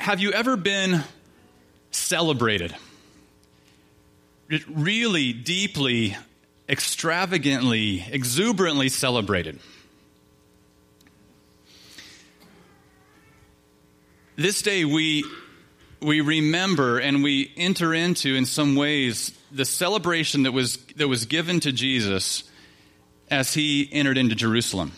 Have you ever been celebrated? Really deeply, extravagantly, exuberantly celebrated. This day we remember and we enter into, in some ways, the celebration that was given to Jesus as he entered into Jerusalem.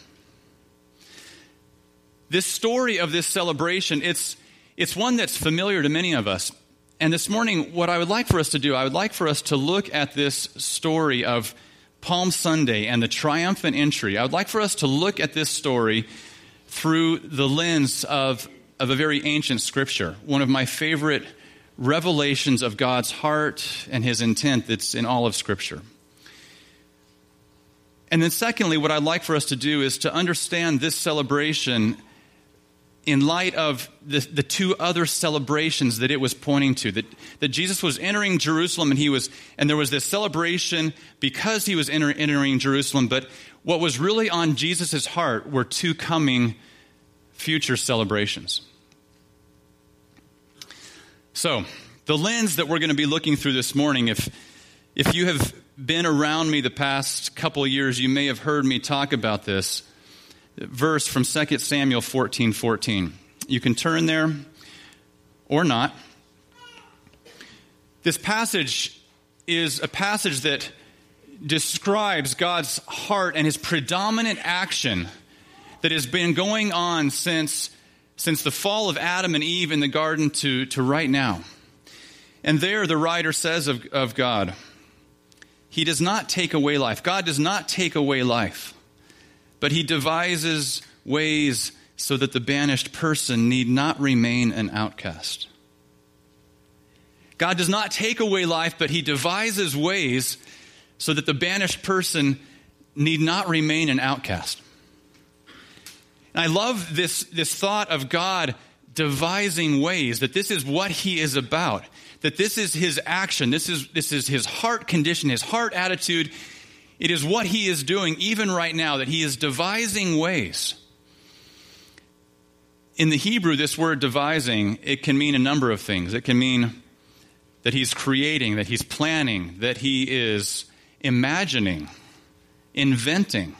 This story of this celebration, it's one that's familiar to many of us. And this morning, what I would like for us to do, I would like for us to look at this story of Palm Sunday and the triumphant entry. I would like for us to look at this story through the lens of a very ancient scripture, one of my favorite revelations of God's heart and his intent that's in all of Scripture. And then secondly, what I'd like for us to do is to understand this celebration in light of the two other celebrations that it was pointing to, that Jesus was entering Jerusalem and there was this celebration because he was entering Jerusalem, but what was really on Jesus' heart were two coming future celebrations. So, the lens that we're going to be looking through this morning, if you have been around me the past couple of years, you may have heard me talk about this verse from 2 Samuel 14:14. You can turn there or not. This passage is a passage that describes God's heart and his predominant action that has been going on since the fall of Adam and Eve in the garden to right now. And there the writer says of God, he does not take away life. God does not take away life, but he devises ways so that the banished person need not remain an outcast. God does not take away life, but he devises ways so that the banished person need not remain an outcast. And I love this thought of God devising ways, that this is what he is about, that this is his action, this is his heart condition, his heart attitude. It is what he is doing even right now, that he is devising ways. In the Hebrew, this word devising, it can mean a number of things. It can mean that he's creating, that he's planning, that he is imagining, inventing.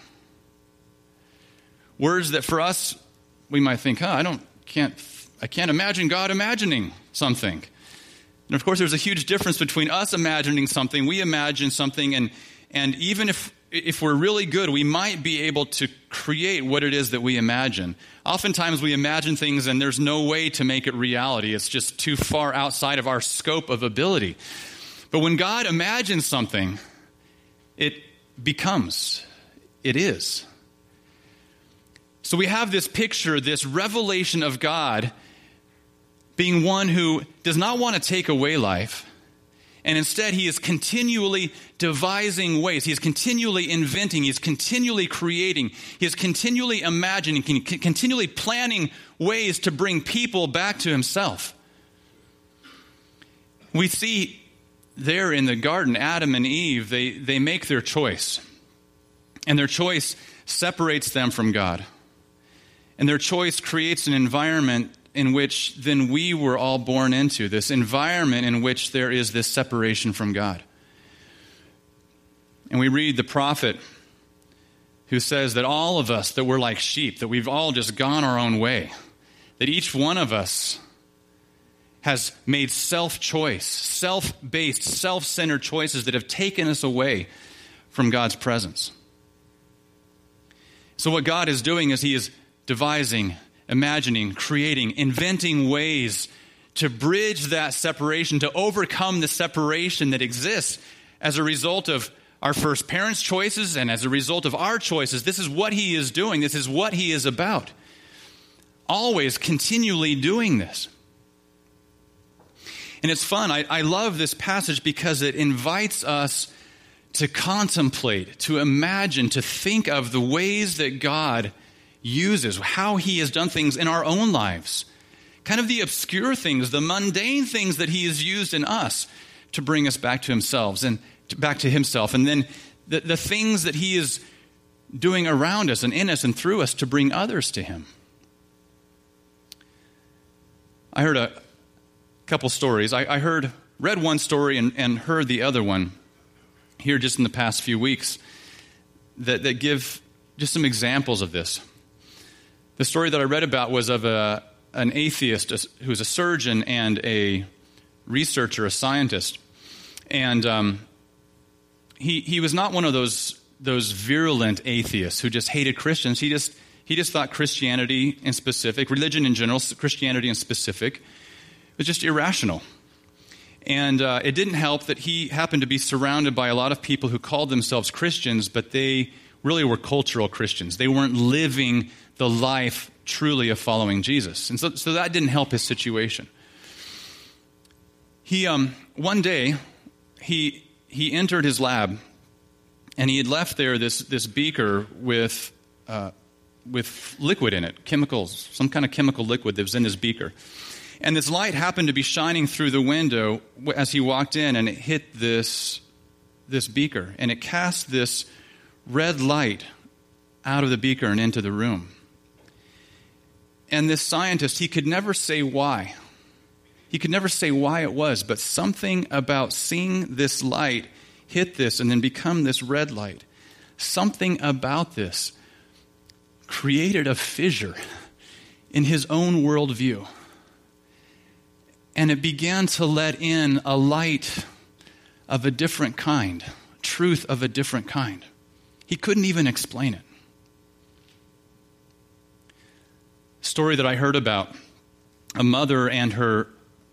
Words that for us, we might think, I can't imagine God imagining something. And of course, there's a huge difference between us imagining something, we imagine something, and even if we're really good, we might be able to create what it is that we imagine. Oftentimes we imagine things and there's no way to make it reality. It's just too far outside of our scope of ability. But when God imagines something, it becomes, it is. So we have this picture, this revelation of God being one who does not want to take away life, and instead he is continually devising ways. He is continually inventing. He is continually creating. He is continually imagining, continually planning ways to bring people back to himself. We see there in the garden, Adam and Eve, they make their choice. And their choice separates them from God. And their choice creates an environment in which then we were all born into, this environment in which there is this separation from God. And we read the prophet who says that all of us, that we're like sheep, that we've all just gone our own way, that each one of us has made self-choice, self-based, self-centered choices that have taken us away from God's presence. So what God is doing is he is devising, imagining, creating, inventing ways to bridge that separation, to overcome the separation that exists as a result of our first parents' choices and as a result of our choices. This is what he is doing. This is what he is about. Always continually doing this. And it's fun. I love this passage because it invites us to contemplate, to imagine, to think of the ways that God uses, how he has done things in our own lives. Kind of the obscure things, the mundane things that he has used in us to bring us back to himself and back to himself. And then the things that he is doing around us and in us and through us to bring others to him. I heard a couple stories. I read one story and heard the other one here just in the past few weeks that give just some examples of this. The story that I read about was of an atheist who's a surgeon and a researcher, a scientist. And he was not one of those virulent atheists who just hated Christians. He just thought Christianity in specific, religion in general, Christianity in specific, was just irrational. And it didn't help that he happened to be surrounded by a lot of people who called themselves Christians, but they really were cultural Christians. They weren't living the life truly of following Jesus. And so that didn't help his situation. He one day, he entered his lab, and he had left there this beaker with liquid in it, chemicals, some kind of chemical liquid that was in his beaker. And this light happened to be shining through the window as he walked in, and it hit this beaker, and it cast this red light out of the beaker and into the room. And this scientist, he could never say why. He could never say why it was, but something about seeing this light hit this and then become this red light, something about this created a fissure in his own worldview. And it began to let in a light of a different kind, truth of a different kind. He couldn't even explain it. Story that I heard about, a mother and her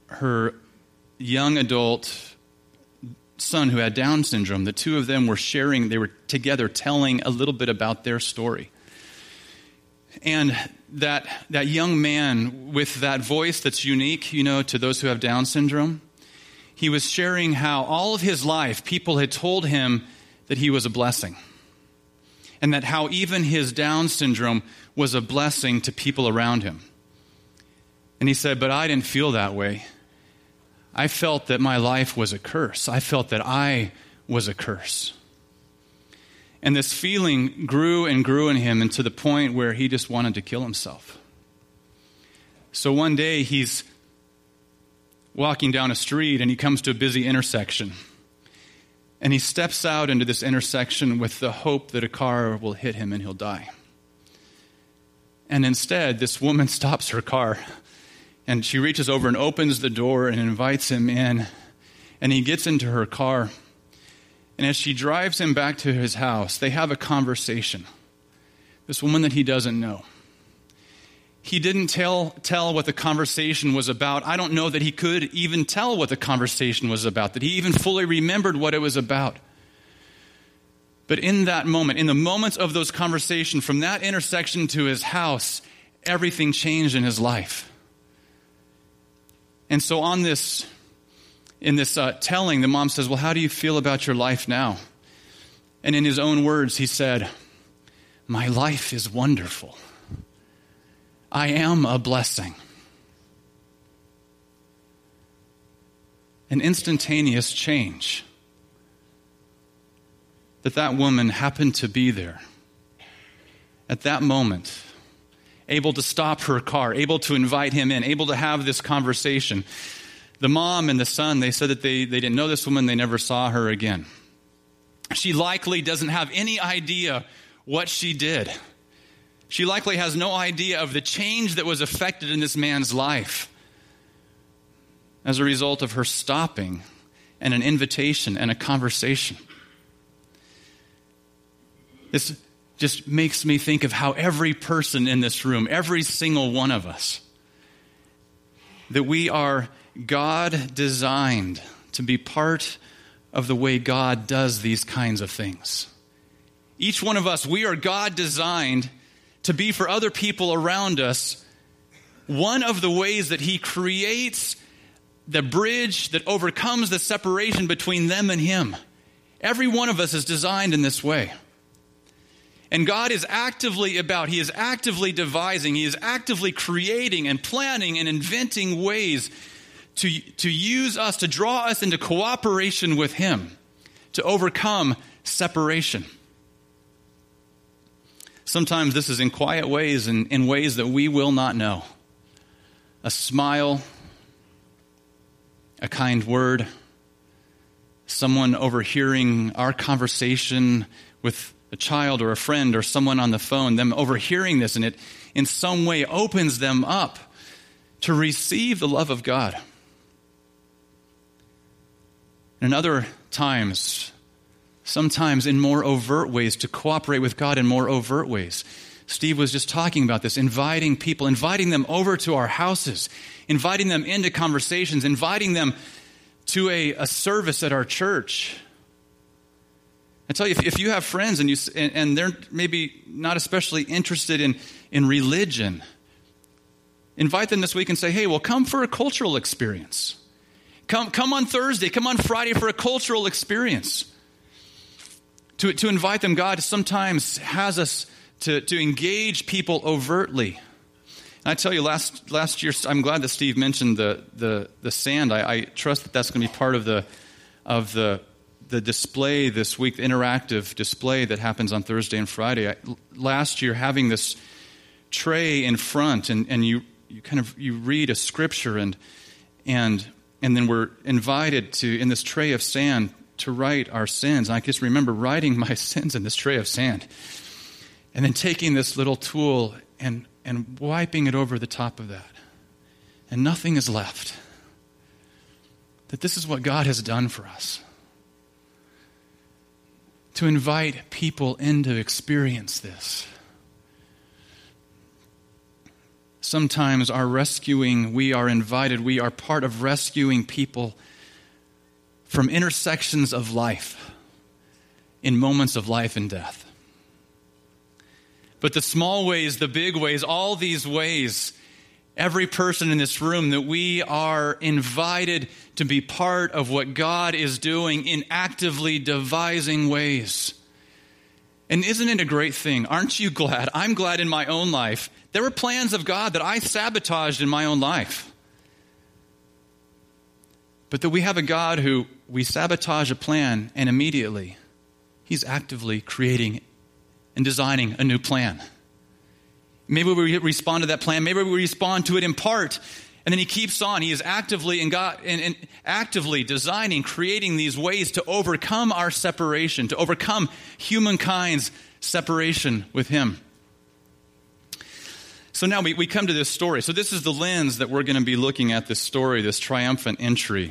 young adult son who had Down syndrome. The two of them were sharing, they were together telling a little bit about their story. And that young man with that voice that's unique, to those who have Down syndrome, he was sharing how all of his life people had told him that he was a blessing. And that how even his Down syndrome was a blessing to people around him. And he said, but I didn't feel that way. I felt that my life was a curse. I felt that I was a curse. And this feeling grew and grew in him, and to the point where he just wanted to kill himself. So one day he's walking down a street and he comes to a busy intersection. And he steps out into this intersection with the hope that a car will hit him and he'll die. And instead, this woman stops her car, and she reaches over and opens the door and invites him in. And he gets into her car. And as she drives him back to his house, they have a conversation. This woman that he doesn't know. He didn't tell what the conversation was about. I don't know that he could even tell what the conversation was about, that he even fully remembered what it was about. But in that moment, in the moments of those conversations, from that intersection to his house, everything changed in his life. And so in this telling, the mom says, well, how do you feel about your life now? And in his own words, he said, my life is wonderful. I am a blessing. An instantaneous change. That woman happened to be there at that moment, able to stop her car, able to invite him in, able to have this conversation. The mom and the son, they said that they didn't know this woman, they never saw her again. She likely doesn't have any idea what she did. She likely has no idea of the change that was affected in this man's life as a result of her stopping and an invitation and a conversation. This just makes me think of how every person in this room, every single one of us, that we are God designed to be part of the way God does these kinds of things. Each one of us, we are God designed to be for other people around us one of the ways that He creates the bridge that overcomes the separation between them and Him. Every one of us is designed in this way. And God is actively He is actively devising, He is actively creating and planning and inventing ways to use us, to draw us into cooperation with Him, to overcome separation. Sometimes this is in quiet ways and in ways that we will not know. A smile, a kind word, someone overhearing our conversation with a child or a friend or someone on the phone, them overhearing this, and it in some way opens them up to receive the love of God. And other times, sometimes in more overt ways, to cooperate with God in more overt ways. Steve was just talking about this, inviting people, inviting them over to our houses, inviting them into conversations, inviting them to a service at our church. I tell you, if you have friends and they're maybe not especially interested in religion, invite them this week and say, hey, well, come for a cultural experience. Come on Thursday, come on Friday for a cultural experience. To invite them, God sometimes has us to engage people overtly. And I tell you, last year, I'm glad that Steve mentioned the sand. I trust that that's going to be part of the display this week, the interactive display that happens on Thursday and Friday. Last year, having this tray in front, and you read a scripture, and then we're invited to, in this tray of sand, to write our sins. And I just remember writing my sins in this tray of sand, and then taking this little tool and wiping it over the top of that, and nothing is left. That this is what God has done for us. To invite people in to experience this. Sometimes we are invited, we are part of rescuing people from intersections of life, in moments of life and death. But the small ways, the big ways, all these ways, every person in this room, that we are invited to be part of what God is doing in actively devising ways. And isn't it a great thing? Aren't you glad? I'm glad in my own life. There were plans of God that I sabotaged in my own life. But that we have a God who we sabotage a plan, and immediately He's actively creating and designing a new plan. Maybe we respond to that plan. Maybe we respond to it in part. And then He keeps on. He is actively and actively designing, creating these ways to overcome our separation, to overcome humankind's separation with Him. So now we come to this story. So this is the lens that we're going to be looking at this story, this triumphant entry.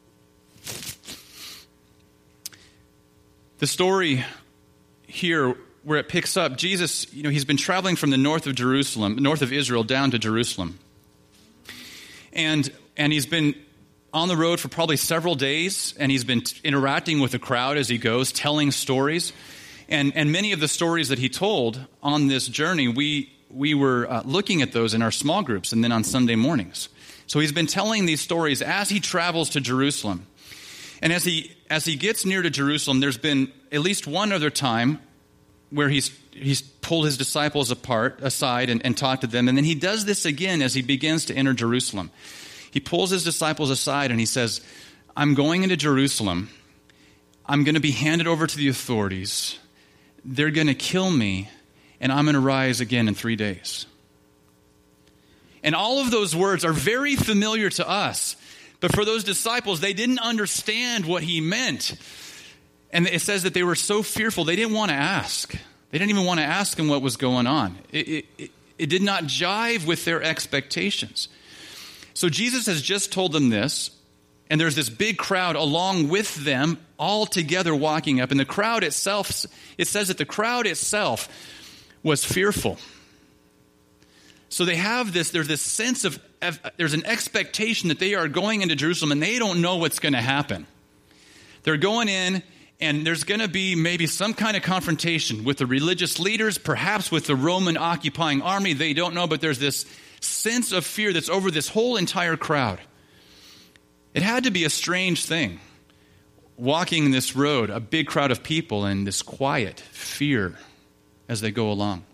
The story here, where it picks up, Jesus, He's been traveling from the north of Israel, down to Jerusalem. And He's been on the road for probably several days, and He's been interacting with the crowd as He goes, telling stories. And many of the stories that He told on this journey, we were looking at those in our small groups and then on Sunday mornings. So He's been telling these stories as He travels to Jerusalem. And as he gets near to Jerusalem, there's been at least one other time where he's pulled His disciples aside and talked to them. And then He does this again as He begins to enter Jerusalem. He pulls His disciples aside and He says, I'm going into Jerusalem. I'm going to be handed over to the authorities. They're going to kill me, and I'm going to rise again in 3 days. And all of those words are very familiar to us. But for those disciples, they didn't understand what He meant. And it says that they were so fearful, they didn't want to ask. They didn't even want to ask Him what was going on. It did not jive with their expectations. So Jesus has just told them this, and there's this big crowd along with them, all together walking up. And the crowd itself, it says that the crowd itself was fearful. So they have there's this sense of, there's an expectation that they are going into Jerusalem and they don't know what's going to happen. They're going in, and there's going to be maybe some kind of confrontation with the religious leaders, perhaps with the Roman occupying army. They don't know, but there's this sense of fear that's over this whole entire crowd. It had to be a strange thing, walking this road, a big crowd of people, and this quiet fear as they go along.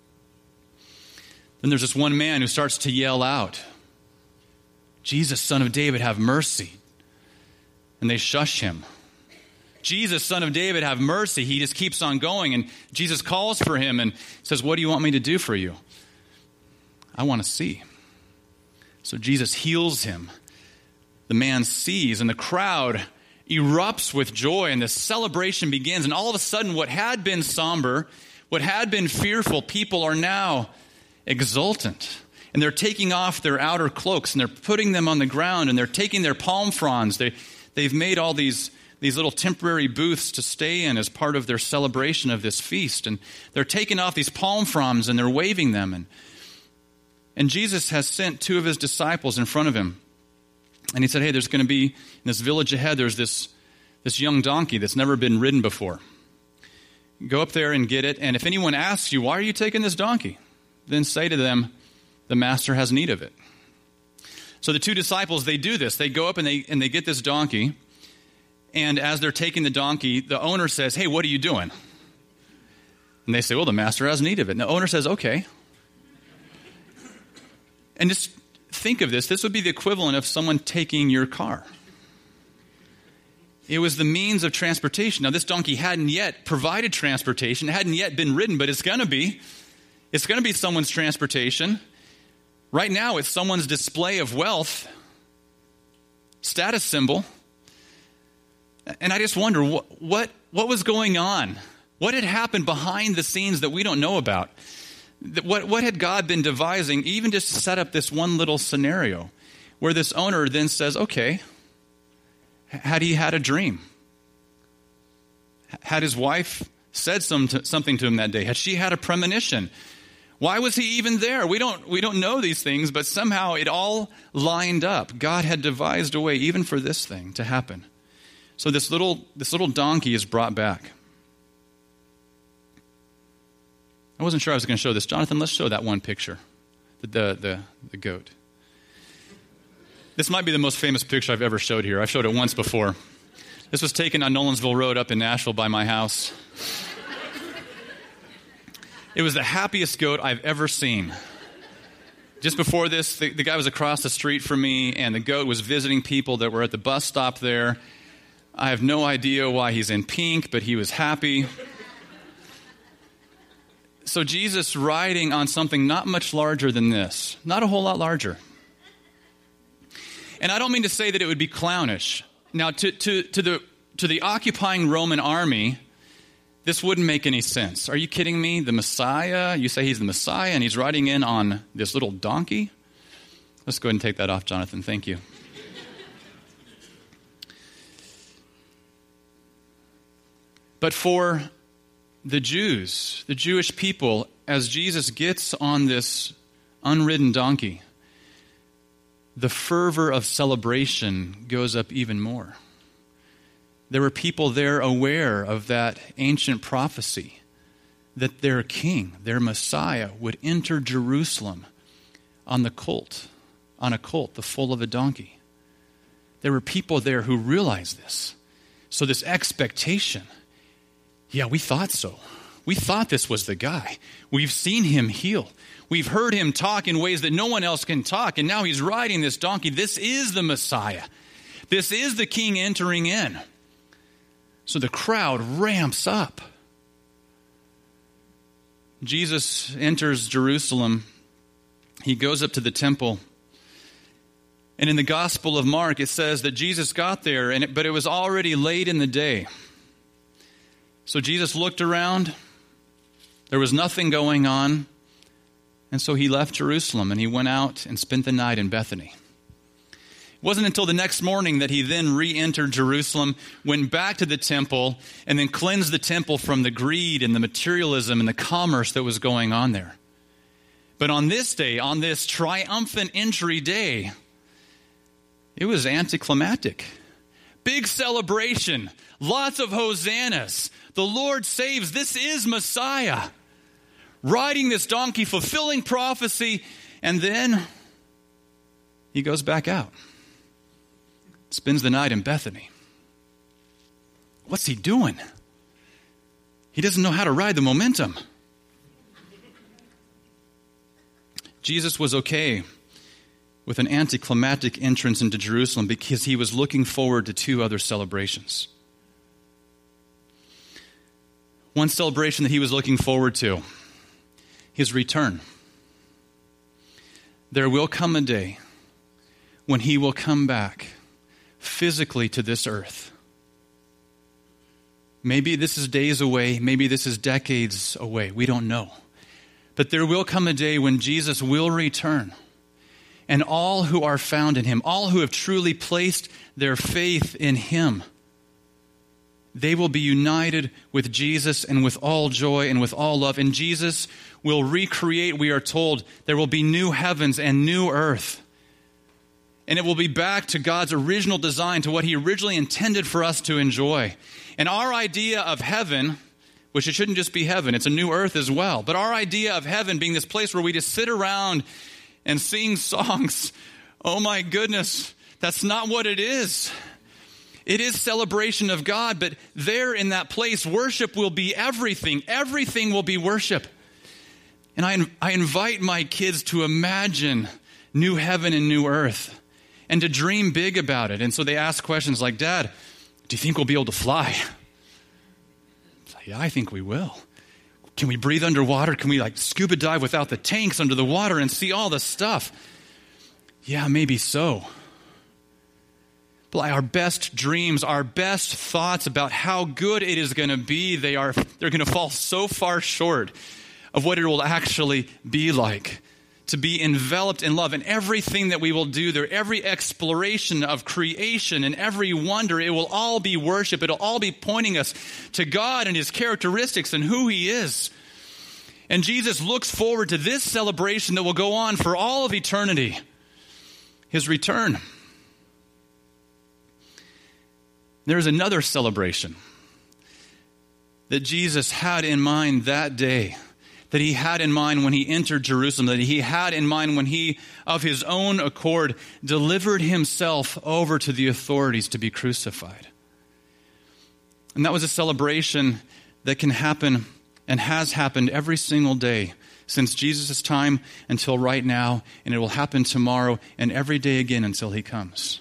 Then there's this one man who starts to yell out, Jesus, Son of David, have mercy. And they shush him. Jesus, Son of David, have mercy. He just keeps on going, and Jesus calls for him and says, what do you want me to do for you? I want to see. So Jesus heals him. the man sees, and the crowd erupts with joy, and the celebration begins. And all of a sudden, what had been somber, what had been fearful, people are now exultant. And they're taking off their outer cloaks, and they're putting them on the ground, and they're taking their palm fronds. They've made all these little temporary booths to stay in as part of their celebration of this feast. And they're taking off these palm fronds, and they're waving them. And Jesus has sent two of his disciples in front of him. And he said, hey, there's going to be, in this village ahead, there's this young donkey that's never been ridden before. Go up there and get it. And if anyone asks you, why are you taking this donkey? Then say to them, the master has need of it. So the two disciples, they do this. They go up and they get this donkey. And as they're taking the donkey, the owner says, hey, what are you doing? And they say, well, the master has need of it. And the owner says, okay. And just think of this. This would be the equivalent of someone taking your car. It was the means of transportation. Now, this donkey hadn't yet provided transportation. It hadn't yet been ridden, but it's going to be. It's going to be someone's transportation. Right now, it's someone's display of wealth, status symbol. And I just wonder, what was going on? What had happened behind the scenes that we don't know about? What had God been devising even just to set up this one little scenario where this owner then says, okay, had he had a dream? Had his wife said something to him that day? Had she had a premonition? Why was he even there? We don't know these things, but somehow it all lined up. God had devised a way even for this thing to happen. So this little donkey is brought back. I wasn't sure I was going to show this. Jonathan, let's show that one picture, the goat. This might be the most famous picture I've ever showed here. I've showed it once before. This was taken on Nolensville Road up in Nashville by my house. It was the happiest goat I've ever seen. Just before this, the guy was across the street from me, and the goat was visiting people that were at the bus stop there. I have no idea why he's in pink, but he was happy. So Jesus riding on something not much larger than this, not a whole lot larger. And I don't mean to say that it would be clownish. Now, to the occupying Roman army, this wouldn't make any sense. Are you kidding me? The Messiah, you say he's the Messiah, and he's riding in on this little donkey? Let's go ahead and take that off, Jonathan. Thank you. But for the Jews, the Jewish people, as Jesus gets on this unridden donkey, the fervor of celebration goes up even more. There were people there aware of that ancient prophecy that their king, their Messiah, would enter Jerusalem on a colt, the foal of a donkey. There were people there who realized this. So this expectation, yeah, we thought so. We thought this was the guy. We've seen him heal. We've heard him talk in ways that no one else can talk, and now he's riding this donkey. This is the Messiah. This is the king entering in. So the crowd ramps up. Jesus enters Jerusalem. He goes up to the temple. And in the Gospel of Mark, it says that Jesus got there, but it was already late in the day. So Jesus looked around. There was nothing going on. And so he left Jerusalem and he went out and spent the night in Bethany. It wasn't until the next morning that he then re-entered Jerusalem, went back to the temple, and then cleansed the temple from the greed and the materialism and the commerce that was going on there. But on this day, on this triumphant entry day, it was anticlimactic. Big celebration, lots of hosannas. The Lord saves. This is Messiah. Riding this donkey, fulfilling prophecy, and then he goes back out. Spends the night in Bethany. What's he doing? He doesn't know how to ride the momentum. Jesus was okay with an anticlimactic entrance into Jerusalem because he was looking forward to two other celebrations. One celebration that he was looking forward to, his return. There will come a day when he will come back physically to this earth. Maybe this is days away. Maybe this is decades away. We don't know. But there will come a day when Jesus will return. And all who are found in him, all who have truly placed their faith in him, they will be united with Jesus and with all joy and with all love. And Jesus will recreate, we are told, there will be new heavens and new earth. And it will be back to God's original design, to what he originally intended for us to enjoy. And our idea of heaven, which it shouldn't just be heaven, it's a new earth as well. But our idea of heaven being this place where we just sit around and sing songs, oh my goodness, that's not what it is. It is celebration of God, but there in that place, worship will be everything. Everything will be worship. And I invite my kids to imagine new heaven and new earth and to dream big about it. And so they ask questions like, Dad, do you think we'll be able to fly? Yeah, I think we will. Can we breathe underwater? Can we scuba dive without the tanks under the water and see all the stuff? Yeah, maybe so. But our best dreams, our best thoughts about how good it is going to be, they're going to fall so far short of what it will actually be like to be enveloped in love. And everything that we will do there, every exploration of creation and every wonder, it will all be worship. It'll all be pointing us to God and his characteristics and who he is. And Jesus looks forward to this celebration that will go on for all of eternity, his return. There's another celebration that Jesus had in mind that day, that he had in mind when he entered Jerusalem, that he had in mind when he, of his own accord, delivered himself over to the authorities to be crucified. And that was a celebration that can happen and has happened every single day since Jesus' time until right now, and it will happen tomorrow and every day again until he comes.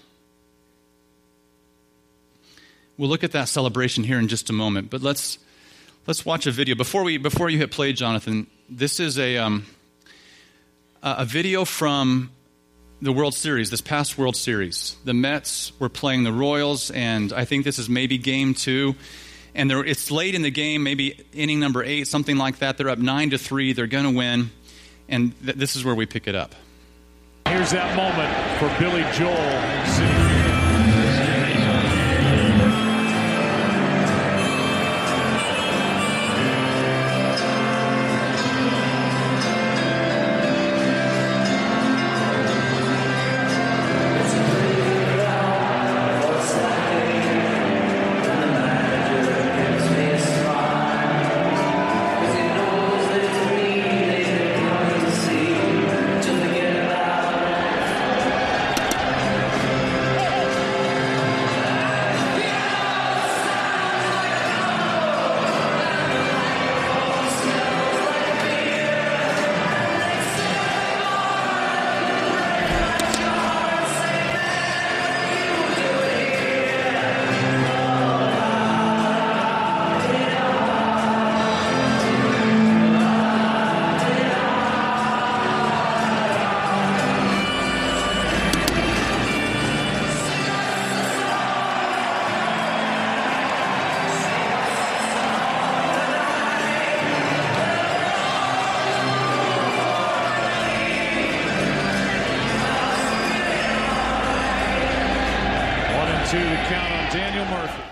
We'll look at that celebration here in just a moment, but let's watch a video. Before you hit play, Jonathan, this is a video from the World Series, this past World Series. The Mets were playing the Royals, and I think this is maybe game 2. And it's late in the game, maybe inning number 8, something like that. They're up 9-3. They're going to win, and this is where we pick it up. Here's that moment for Billy Joel. To the count on Daniel Murphy.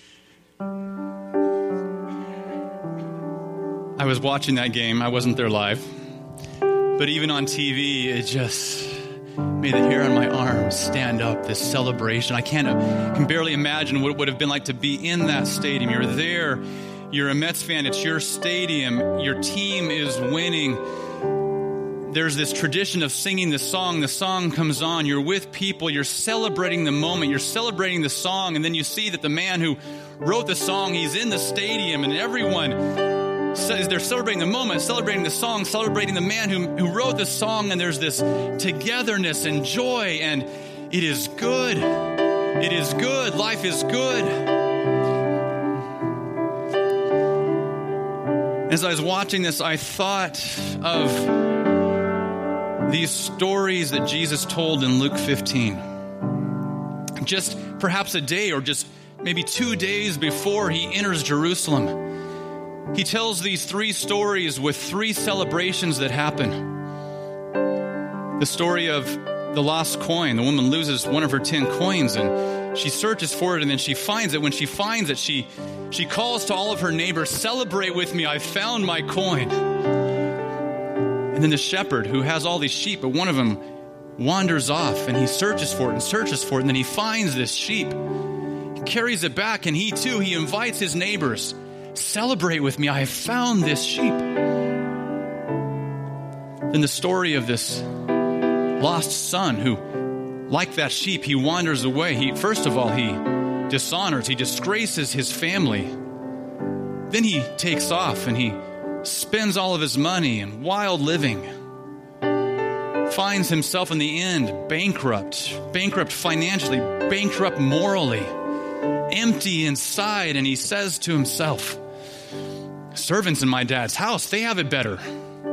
I was watching that game. I wasn't there live. But even on TV, it just made the hair on my arms stand up, this celebration. I can barely imagine what it would have been like to be in that stadium. You're there. You're a Mets fan. It's your stadium. Your team is winning. There's this tradition of singing the song. The song comes on. You're with people. You're celebrating the moment. You're celebrating the song. And then you see that the man who wrote the song, he's in the stadium. And everyone says they're celebrating the moment, celebrating the song, celebrating the man who wrote the song. And there's this togetherness and joy. And it is good. It is good. Life is good. As I was watching this, I thought of these stories that Jesus told in Luke 15. Just perhaps a day or just maybe 2 days before he enters Jerusalem. He tells these 3 stories with 3 celebrations that happen. The story of the lost coin. The woman loses one of her 10 coins and she searches for it and then she finds it. When she finds it, she calls to all of her neighbors, "Celebrate with me, I found my coin." And then the shepherd who has all these sheep, but one of them wanders off and he searches for it, and then he finds this sheep. He carries it back and he invites his neighbors, "Celebrate with me, I have found this sheep." Then the story of this lost son who, like that sheep, he wanders away. He dishonors, he disgraces his family. Then he takes off and he spends all of his money in wild living. Finds himself in the end bankrupt financially, bankrupt morally, empty inside, and he says to himself, "Servants in my dad's house, they have it better.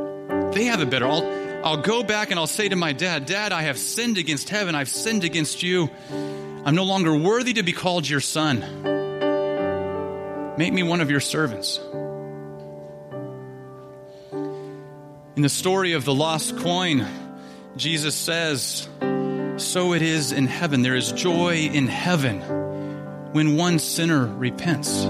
I'll go back and I'll say to my dad, 'Dad, I have sinned against heaven. I've sinned against you. I'm no longer worthy to be called your son. Make me one of your servants.'" In the story of the lost coin, Jesus says, "So it is in heaven. There is joy in heaven when one sinner repents."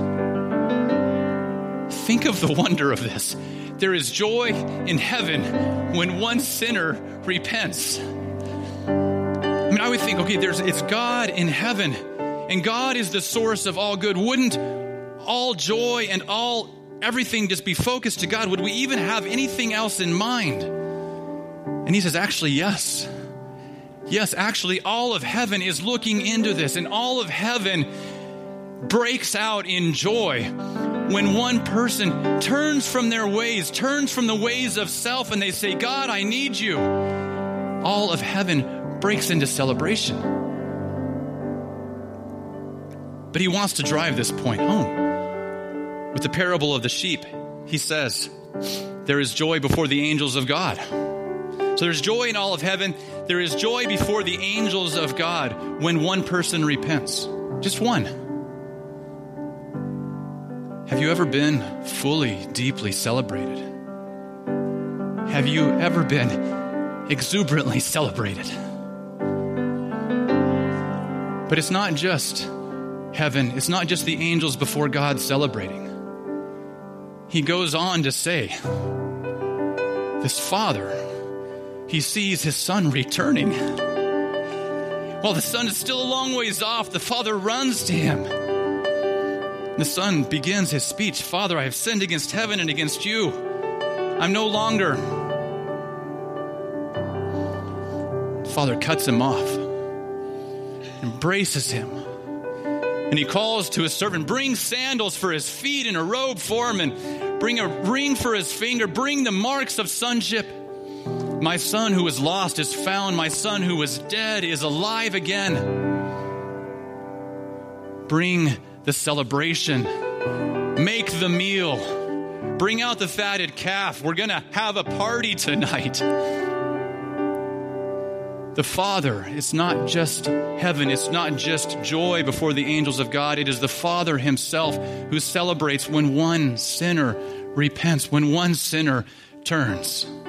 Think of the wonder of this. There is joy in heaven when one sinner repents. I mean, I would think, okay, it's God in heaven, and God is the source of all good. Wouldn't all joy and everything just be focused to God? Would we even have anything else in mind? And he says, actually, yes. Yes, actually, all of heaven is looking into this, and all of heaven breaks out in joy when one person turns from their ways, turns from the ways of self, and they say, "God, I need you." All of heaven breaks into celebration. But he wants to drive this point home. With the parable of the sheep, he says, there is joy before the angels of God. So there's joy in all of heaven. There is joy before the angels of God when one person repents. Just one. Have you ever been fully, deeply celebrated? Have you ever been exuberantly celebrated? But it's not just heaven. It's not just the angels before God celebrating. He goes on to say, this father, he sees his son returning. While the son is still a long ways off, the father runs to him. The son begins his speech, "Father, I have sinned against heaven and against you. I'm no longer." The father cuts him off, embraces him, and he calls to his servant, "Bring sandals for his feet and a robe for him, and bring a ring for his finger. Bring the marks of sonship. My son who was lost is found. My son who was dead is alive again." Bring the celebration. Make the meal. Bring out the fatted calf. We're going to have a party tonight. The Father, it's not just heaven. It's not just joy before the angels of God. It is the Father himself who celebrates when one sinner repents, when one sinner turns.